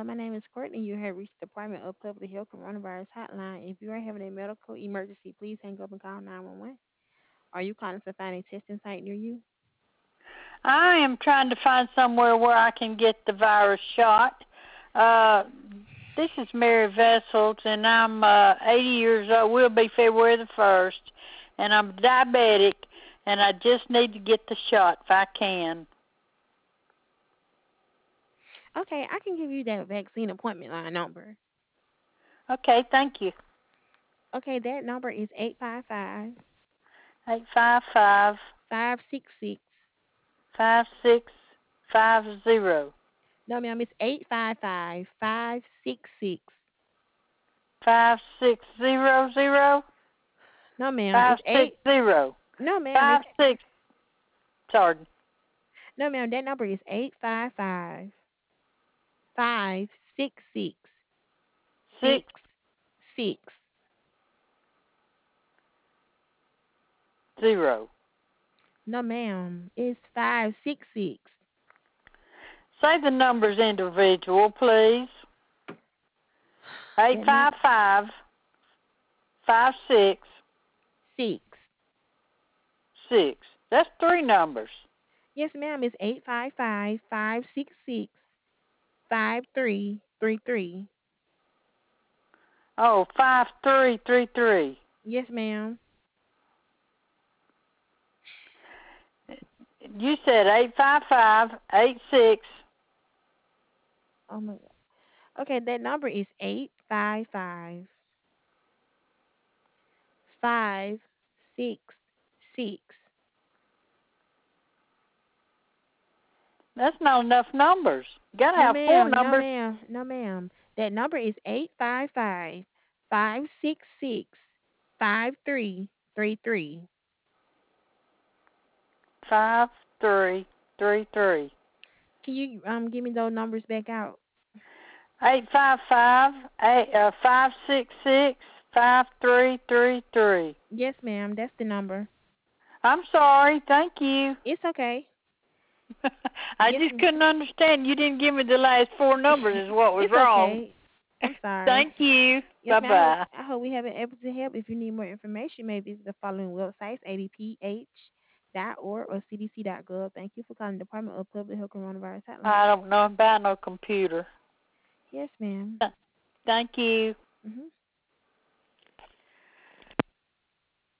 My name is Courtney. You have reached the Department of Public Health Coronavirus Hotline. If you are having a medical emergency, please hang up and call 911. Are you calling to find a testing site near you? I am trying to find somewhere where I can get the virus shot. Uh, this is Mary Vessels, and I'm 80 years old. Will be February the 1st, and I'm diabetic, and I just need to get the shot if I can. Okay, I can give you that vaccine appointment line number. Okay, thank you. Okay, that number is 855 855 566. 5650. No, ma'am, it's 855 566. 5600. No, ma'am, it's 8. 560. No, ma'am, it's. 56. Sorry. No, ma'am, that number is 855 566 6. 66. 0. No, ma'am, it's 566. Say the numbers individual, please. Eight That five number five 56 6. 6. That's three numbers. Yes, ma'am, it's 855 566 5333. Oh, 5333. Yes, ma'am. You said 855 86. Oh my God. Okay, that number is 855 566. That's not enough numbers. You got to No, have four ma'am. No, numbers. ma'am. No, ma'am. That number is 855 566 5333. 5333. Can you give me those numbers back out? 855 566 5333. Yes, ma'am. That's the number. I'm sorry. Thank you. It's okay. I Yes, just ma'am. couldn't understand. You didn't give me the last four numbers is what was It's wrong. okay. I'm sorry. Thank you. Yes, ma'am. Bye-bye. I hope we have been able to help. If you need more information, you may visit the following websites: adph.org or cdc.gov. Thank you for calling the Department of Public Health Coronavirus Hotline. I don't know about no computer. Yes, ma'am. Thank you. Mhm.